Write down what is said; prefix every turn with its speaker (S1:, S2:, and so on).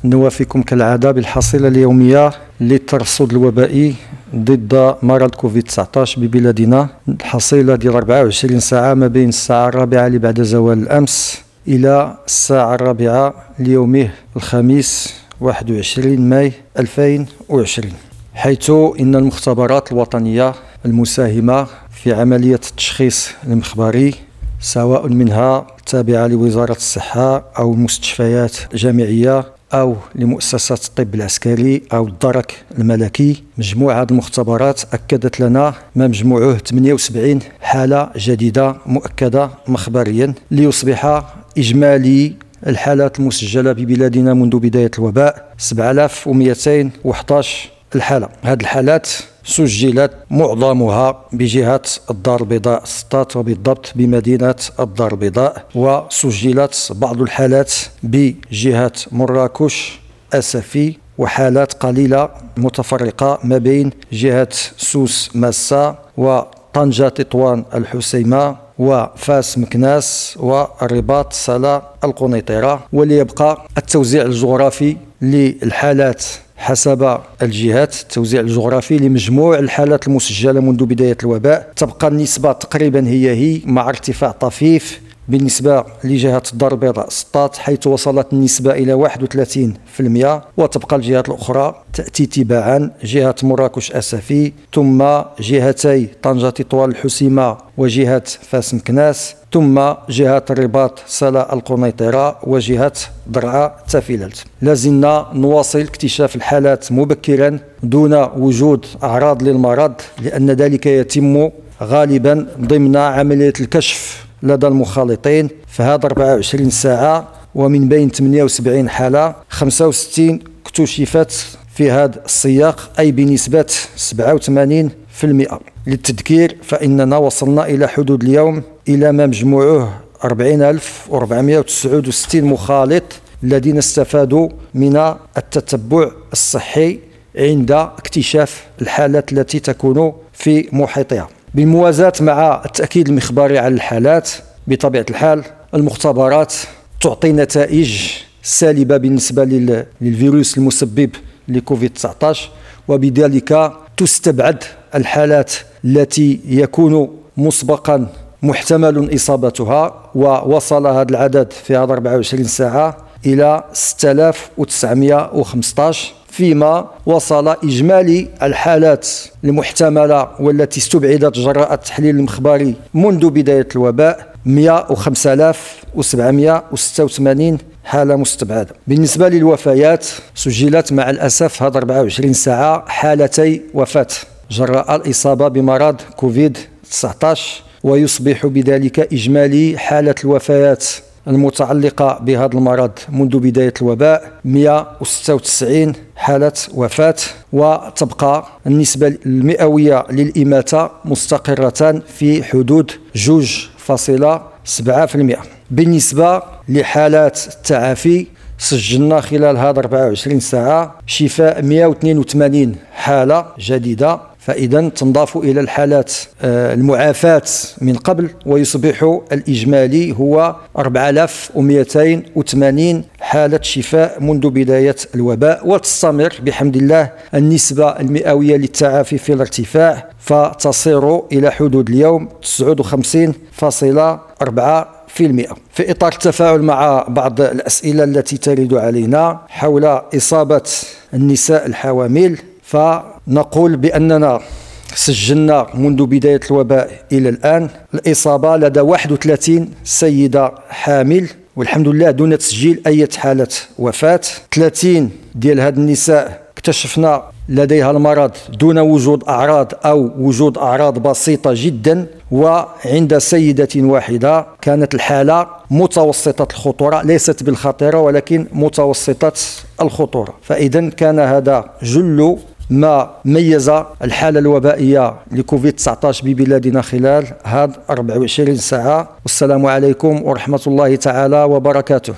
S1: نوافيكم كالعادة بالحصيلة اليومية للترصد الوبائي ضد مرض كوفيد-19 ببلادنا. الحصيلة ديال 24 ساعة ما بين الساعة 4 بعد زوال الأمس إلى الساعة 4 ليومه الخميس 21 ماي 2020، حيث إن المختبرات الوطنية المساهمة في عملية التشخيص المخبري، سواء منها تابعة لوزارة الصحة أو المستشفيات الجامعية أو لمؤسسات الطب العسكري أو الدرك الملكي، مجموع هذه المختبرات أكدت لنا ما مجموعه 78 حالة جديدة مؤكدة مخبريا، ليصبح إجمالي الحالات المسجلة ببلادنا منذ بداية الوباء 7211 الحالة. هذه الحالات سجلت معظمها بجهة الدار البيضاء سطات، وبالضبط بمدينة الدار البيضاء، وسجلت بعض الحالات بجهة مراكش أسفي، وحالات قليلة متفرقة ما بين جهة سوس ماسا وطنجة تطوان الحسيمة وفاس مكناس والرباط صلاة القنيطرة. وليبقى التوزيع الجغرافي للحالات حسب الجهات، التوزيع الجغرافي لمجموع الحالات المسجلة منذ بداية الوباء. تبقى النسبة تقريبا هي مع ارتفاع طفيف بالنسبة لجهة الدار البيضاء سطات، حيث وصلت النسبة إلى 31%، وتبقى الجهات الأخرى تأتي تباعا، جهة مراكش أسفي، ثم جهتي طنجة تطوان الحسيمة وجهة فاس مكناس، ثم جهة الرباط صلاة القنيطرة وجهة درعا تافيلالت. لازلنا نواصل اكتشاف الحالات مبكرا دون وجود أعراض للمرض، لأن ذلك يتم غالبا ضمن عملية الكشف لدى المخالطين. فهذا 24 ساعة ومن بين 78 حالة 65 اكتشفت في هذا السياق، أي بنسبة 87%. للتذكير فإننا وصلنا إلى حدود اليوم إلى ما مجموعه 40,469 مخالط الذين استفادوا من التتبع الصحي عند اكتشاف الحالات التي تكون في محيطها. بالموازاة مع التأكيد المخبري على الحالات، بطبيعة الحال المختبرات تعطي نتائج سالبة بالنسبة للفيروس المسبب لكوفيد-19، وبذلك تستبعد الحالات التي يكون مسبقا محتمل إصابتها. ووصل هذا العدد في هذا 24 ساعة إلى 6915، فيما وصل إجمالي الحالات المحتملة والتي استبعدت جراء التحليل المخبري منذ بداية الوباء 105,786 حالة مستبعدة. بالنسبة للوفيات، سجلت مع الأسف هذا 24 ساعة حالتي وفاة جراء الإصابة بمرض كوفيد-19، ويصبح بذلك إجمالي حالة الوفيات المتعلقة بهذا المرض منذ بداية الوباء 196 حالة وفاة، وتبقى النسبة المئوية للإماتة مستقرة في حدود 2.7%. بالنسبة لحالات التعافي، سجلنا خلال هذا 24 ساعة شفاء 182 حالة جديدة، فإذا تنضاف إلى الحالات المعافاة من قبل، ويصبح الإجمالي هو 4280 حالة شفاء منذ بداية الوباء. وتستمر بحمد الله النسبة المئوية للتعافي في الارتفاع، فتصير إلى حدود اليوم 59.4%. في إطار التفاعل مع بعض الأسئلة التي ترد علينا حول إصابة النساء الحوامل، فنقول بأننا سجلنا منذ بداية الوباء إلى الآن الإصابة لدى 31 سيدة حامل، والحمد لله دون تسجيل أي حالة وفاة. 30 ديال هاد النساء اكتشفنا لديها المرض دون وجود أعراض أو وجود أعراض بسيطة جدا، وعند سيدة واحدة كانت الحالة متوسطة الخطورة، ليست بالخطيرة ولكن متوسطة الخطورة. فإذا كان هذا جل ما ميز الحالة الوبائية لكوفيد-19 ببلادنا خلال هذه 24 ساعة. والسلام عليكم ورحمة الله تعالى وبركاته.